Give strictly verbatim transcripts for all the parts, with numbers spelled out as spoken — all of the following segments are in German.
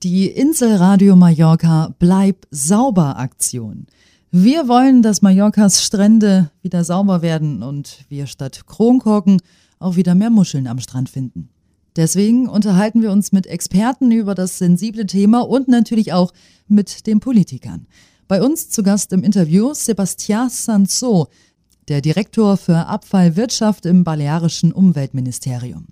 Die Inselradio Mallorca Bleib sauber Aktion. Wir wollen, dass Mallorcas Strände wieder sauber werden und wir statt Kronkorken auch wieder mehr Muscheln am Strand finden. Deswegen unterhalten wir uns mit Experten über das sensible Thema und natürlich auch mit den Politikern. Bei uns zu Gast im Interview Sebastià Sansó, der Direktor für Abfallwirtschaft im balearischen Umweltministerium.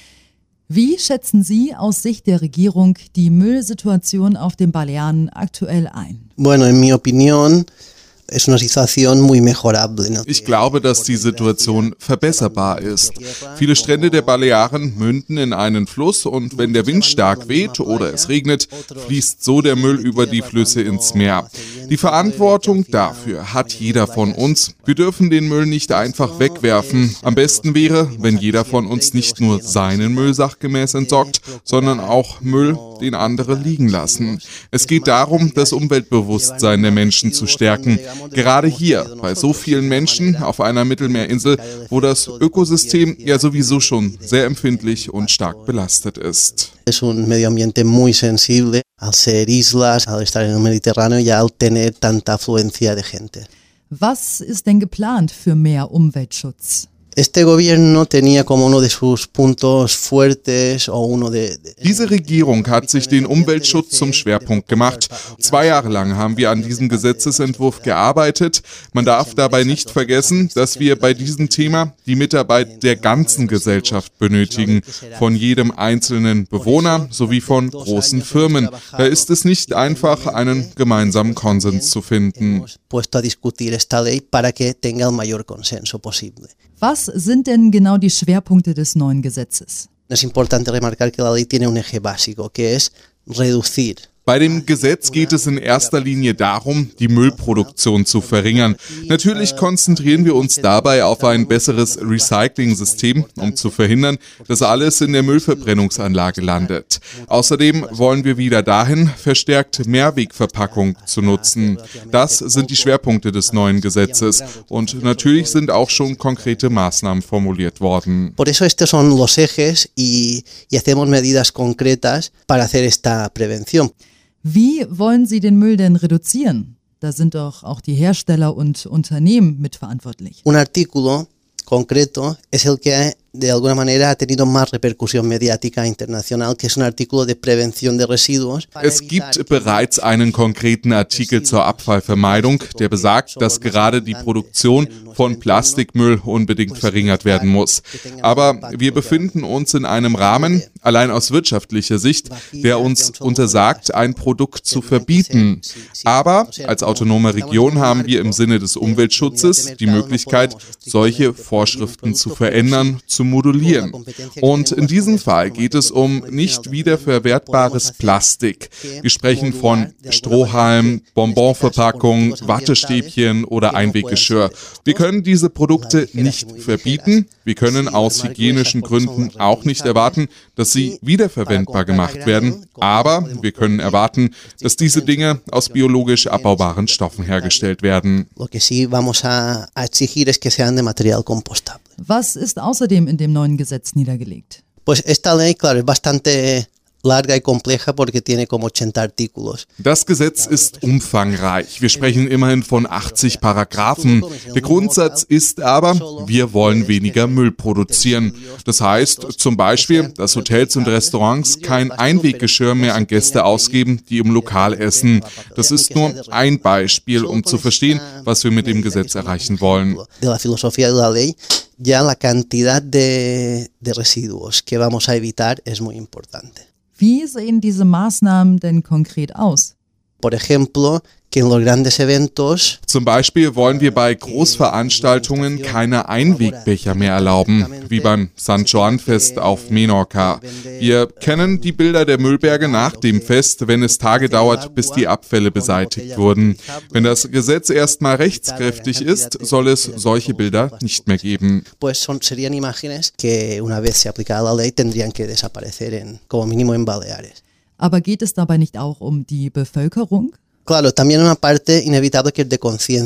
Wie schätzen Sie aus Sicht der Regierung die Müllsituation auf den Balearen aktuell ein? Bueno, en mi opinión, es una situación muy mejorable. Ich glaube, dass die Situation verbesserbar ist. Viele Strände der Balearen münden in einen Fluss und wenn der Wind stark weht oder es regnet, fließt so der Müll über die Flüsse ins Meer. Die Verantwortung dafür hat jeder von uns. Wir dürfen den Müll nicht einfach wegwerfen. Am besten wäre, wenn jeder von uns nicht nur seinen Müll sachgemäß entsorgt, sondern auch Müll, den andere liegen lassen. Es geht darum, das Umweltbewusstsein der Menschen zu stärken. Gerade hier, bei so vielen Menschen auf einer Mittelmeerinsel, wo das Ökosystem ja sowieso schon sehr empfindlich und stark belastet ist. Es un medio ambiente muy sensible al ser islas, al estar en el Mediterráneo y al tener tanta afluencia de gente. Was ist denn geplant für mehr Umweltschutz? Este gobierno tenía como uno de sus puntos fuertes o uno de, de Diese Regierung hat sich den Umweltschutz zum Schwerpunkt gemacht. Zwei Jahre lang haben wir an diesem Gesetzesentwurf gearbeitet. Man darf dabei nicht vergessen, dass wir bei diesem Thema die Mitarbeit der ganzen Gesellschaft benötigen, von jedem einzelnen Bewohner sowie von großen Firmen. Da ist es nicht einfach, einen gemeinsamen Konsens zu finden. puesto a discutir esta ley para que tenga el mayor consenso posible. Was sind denn genau die Schwerpunkte des neuen Gesetzes? Es importante remarcar que la ley tiene un eje básico, que es reducir. Bei dem Gesetz geht es in erster Linie darum, die Müllproduktion zu verringern. Natürlich konzentrieren wir uns dabei auf ein besseres Recycling-System, um zu verhindern, dass alles in der Müllverbrennungsanlage landet. Außerdem wollen wir wieder dahin, verstärkt Mehrwegverpackung zu nutzen. Das sind die Schwerpunkte des neuen Gesetzes und natürlich sind auch schon konkrete Maßnahmen formuliert worden. Por eso estos son los ejes y, y hacemos medidas concretas para hacer esta prevención. Wie wollen Sie den Müll denn reduzieren? Da sind doch auch die Hersteller und Unternehmen mitverantwortlich. Un artículo concreto es el que de alguna manera ha tenido más repercusión mediática internacional, que es un artículo de prevención de residuos. Es gibt bereits einen konkreten Artikel zur Abfallvermeidung, der besagt, dass gerade die Produktion von Plastikmüll unbedingt verringert werden muss. Aber wir befinden uns in einem Rahmen, allein aus wirtschaftlicher Sicht, der uns untersagt, ein Produkt zu verbieten. Aber als autonome Region haben wir im Sinne des Umweltschutzes die Möglichkeit, solche Vorschriften zu verändern, zu modulieren. Und in diesem Fall geht es um nicht wiederverwertbares Plastik. Wir sprechen von Strohhalm, Bonbonverpackungen, Wattestäbchen oder Einweggeschirr. Wir können diese Produkte nicht verbieten. Wir können aus hygienischen Gründen auch nicht erwarten, dass sie wiederverwendbar gemacht werden. Aber wir können erwarten, dass diese Dinge aus biologisch abbaubaren Stoffen hergestellt werden. Lo que sí vamos a, a exigir es que sean de material compostable. Was ist außerdem in dem neuen Gesetz niedergelegt? Pues esta ley, claro, es bastante larga y compleja porque tiene como ochenta artículos. Das Gesetz ist umfangreich. Wir sprechen immerhin von achtzig Paragraphen. Der Grundsatz ist aber, wir wollen weniger Müll produzieren. Das heißt zum Beispiel, dass Hotels und Restaurants kein Einweggeschirr mehr an Gäste ausgeben, die im Lokal essen. Das ist nur ein Beispiel, um zu verstehen, was wir mit dem Gesetz erreichen wollen. De la filosofía de la ley, ya la cantidad de, de residuos que vamos a evitar es muy importante. Wie sehen diese Maßnahmen denn konkret aus? Por ejemplo, que en los grandes eventos Zum Beispiel wollen wir bei Großveranstaltungen keine Einwegbecher mehr erlauben, wie beim San Joan-Fest auf Menorca. Wir kennen die Bilder der Müllberge nach dem Fest, wenn es Tage dauert, bis die Abfälle beseitigt wurden. Wenn das Gesetz erstmal rechtskräftig ist, soll es solche Bilder nicht mehr geben. pues son, serían imágenes que una vez se aplicara la ley tendrían que desaparecer en, como mínimo en Baleares. Aber geht es dabei nicht auch um die Bevölkerung? Claro, también una parte inevitable que es de conciencia.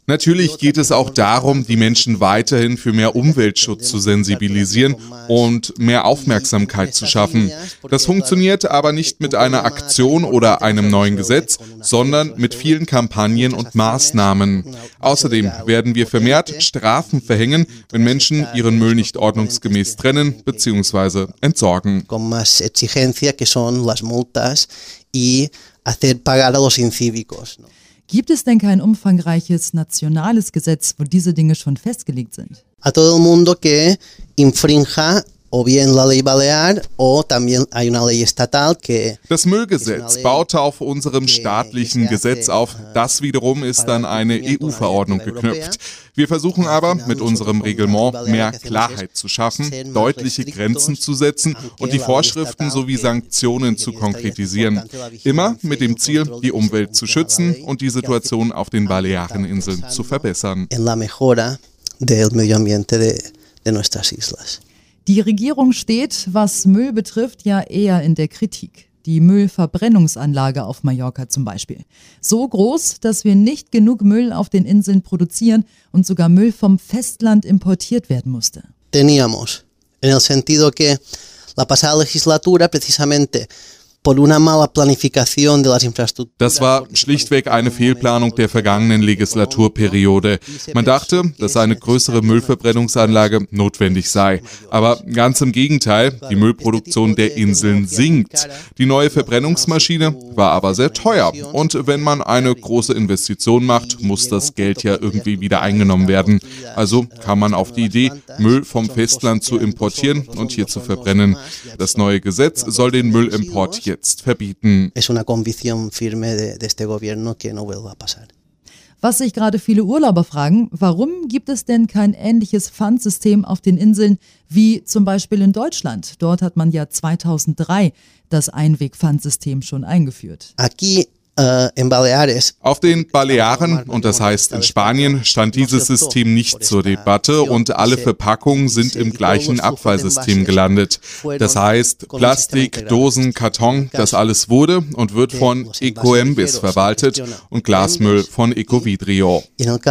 Natürlich geht es auch darum, die Menschen weiterhin für mehr Umweltschutz zu sensibilisieren und mehr Aufmerksamkeit zu schaffen. Das funktioniert aber nicht mit einer Aktion oder einem neuen Gesetz, sondern mit vielen Kampagnen und Maßnahmen. Außerdem werden wir vermehrt Strafen verhängen, wenn Menschen ihren Müll nicht ordnungsgemäß trennen bzw. entsorgen. Con más exigencia, que son las multas y hacer pagar a los incívicos. Gibt es denn kein umfangreiches nationales Gesetz, wo diese Dinge schon festgelegt sind? A todo el mundo que infrinja o bien la ley balear o también hay una ley estatal que... Das Müllgesetz baute auf unserem staatlichen Gesetz auf. Das wiederum ist an eine E U-Verordnung geknüpft. Wir versuchen aber, mit unserem Reglement mehr Klarheit zu schaffen, deutliche Grenzen zu setzen und die Vorschriften sowie Sanktionen zu konkretisieren. Immer mit dem Ziel, die Umwelt zu schützen und die Situation auf den Baleareninseln zu verbessern. En la mejora del medio ambiente de, de nuestras islas. Die Regierung steht, was Müll betrifft, ja eher in der Kritik. Die Müllverbrennungsanlage auf Mallorca zum Beispiel. So groß, dass wir nicht genug Müll auf den Inseln produzieren und sogar Müll vom Festland importiert werden musste. Teníamos, en el sentido que la pasada legislatura precisamente por una mala planificación de las infraestructuras. Das war schlichtweg eine Fehlplanung der vergangenen Legislaturperiode. Man dachte, dass eine größere Müllverbrennungsanlage notwendig sei. Aber ganz im Gegenteil, die Müllproduktion der Inseln sinkt. Die neue Verbrennungsmaschine war aber sehr teuer. Und wenn man eine große Investition macht, muss das Geld ja irgendwie wieder eingenommen werden. Also kam man auf die Idee, Müll vom Festland zu importieren und hier zu verbrennen. Das neue Gesetz soll den Müllimport jetzt jetzt verbieten. Es una convicción firme de, de este gobierno que no vuelva a pasar. Was sich gerade viele Urlauber fragen, warum gibt es denn kein ähnliches Pfandsystem auf den Inseln wie zum Beispiel in Deutschland? Dort hat man ja zweitausenddrei das Einwegpfandsystem schon eingeführt. Aquí Uh, en Baleares. Auf den Balearen, und das heißt in Spanien, stand dieses System nicht zur Debatte und alle Verpackungen sind im gleichen Abfallsystem gelandet. Das heißt, Plastik, Dosen, Karton, das alles wurde und wird von Ecoembes verwaltet und Glasmüll von Ecovidrio.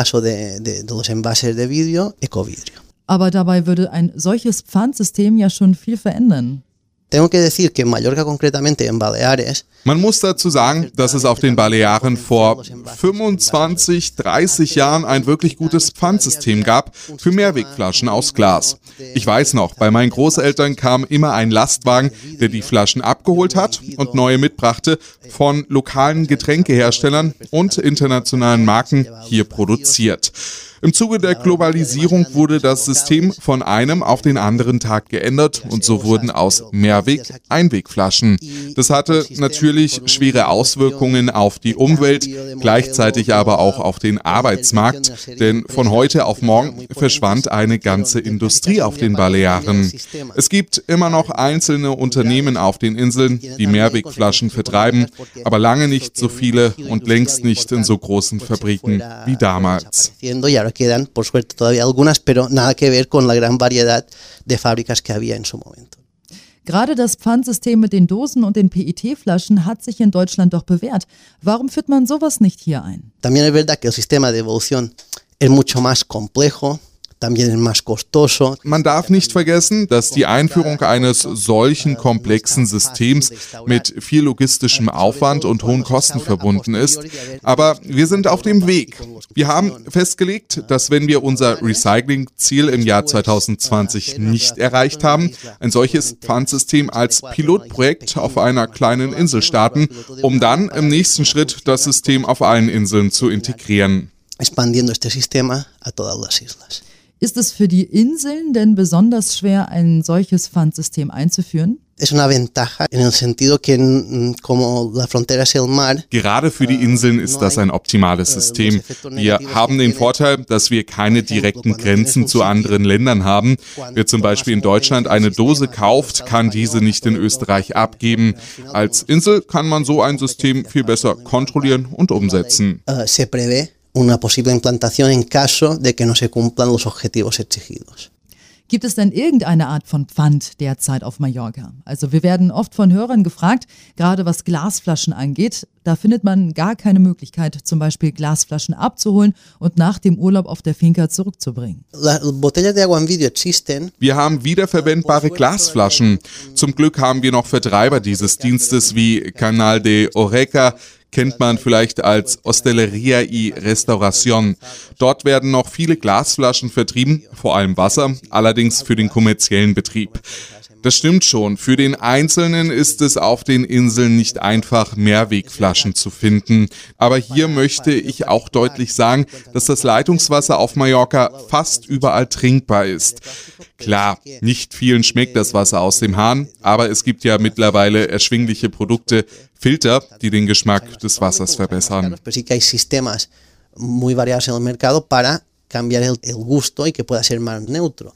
Aber dabei würde ein solches Pfandsystem ja schon viel verändern. Tengo que decir que en Mallorca, concretamente en Baleares. Man muss dazu sagen, dass es auf den Balearen vor fünfundzwanzig, dreißig Jahren ein wirklich gutes Pfandsystem gab für Mehrwegflaschen aus Glas. Ich weiß noch, bei meinen Großeltern kam immer ein Lastwagen, der die Flaschen abgeholt hat und neue mitbrachte, von lokalen Getränkeherstellern und internationalen Marken hier produziert. Im Zuge der Globalisierung wurde das System von einem auf den anderen Tag geändert und so wurden aus Mehrweg Einwegflaschen. Das hatte natürlich schwere Auswirkungen auf die Umwelt, gleichzeitig aber auch auf den Arbeitsmarkt, denn von heute auf morgen verschwand eine ganze Industrie auf den Balearen. Es gibt immer noch einzelne Unternehmen auf den Inseln, die Mehrwegflaschen vertreiben, aber lange nicht so viele und längst nicht in so großen Fabriken wie damals. Quedan, por suerte, todavía algunas, pero nada que ver con la gran variedad de fábricas que había en su momento. Gerade das Pfandsystem mit den Dosen und den P E T-Flaschen hat sich in Deutschland doch bewährt. Warum führt man sowas nicht hier ein? También es verdad que el sistema de devolución es mucho más complejo. Man darf nicht vergessen, dass die Einführung eines solchen komplexen Systems mit viel logistischem Aufwand und hohen Kosten verbunden ist. Aber wir sind auf dem Weg. Wir haben festgelegt, dass wenn wir unser Recycling-Ziel im Jahr zweitausendzwanzig nicht erreicht haben, ein solches Pfandsystem als Pilotprojekt auf einer kleinen Insel starten, um dann im nächsten Schritt das System auf allen Inseln zu integrieren. Expandiendo este sistema a todas las islas. Ist es für die Inseln denn besonders schwer, ein solches Pfandsystem einzuführen? Es una ventaja en el sentido que como la frontera es el mar. Gerade für die Inseln ist das ein optimales System. Wir haben den Vorteil, dass wir keine direkten Grenzen zu anderen Ländern haben. Wer zum Beispiel in Deutschland eine Dose kauft, kann diese nicht in Österreich abgeben. Als Insel kann man so ein System viel besser kontrollieren und umsetzen. Se prevé una posible implantación en caso de que no se cumplan los objetivos exigidos. Gibt es denn irgendeine Art von Pfand derzeit auf Mallorca? Also wir werden oft von Hörern gefragt, gerade was Glasflaschen angeht. Da findet man gar keine Möglichkeit, zum Beispiel Glasflaschen abzuholen und nach dem Urlaub auf der Finca zurückzubringen. Wir haben wiederverwendbare Glasflaschen. Zum Glück haben wir noch Vertreiber dieses Dienstes wie Canal de Oreca, kennt man vielleicht als Hostelería y Restauración. Dort werden noch viele Glasflaschen vertrieben, vor allem Wasser, allerdings für den kommerziellen Betrieb. Das stimmt schon, für den Einzelnen ist es auf den Inseln nicht einfach, Mehrwegflaschen zu finden. Aber hier möchte ich auch deutlich sagen, dass das Leitungswasser auf Mallorca fast überall trinkbar ist. Klar, nicht vielen schmeckt das Wasser aus dem Hahn, aber es gibt ja mittlerweile erschwingliche Produkte, Filter, die den Geschmack des Wassers verbessern. Muy variados en el mercado para cambiar el, el gusto y que pueda ser más neutro.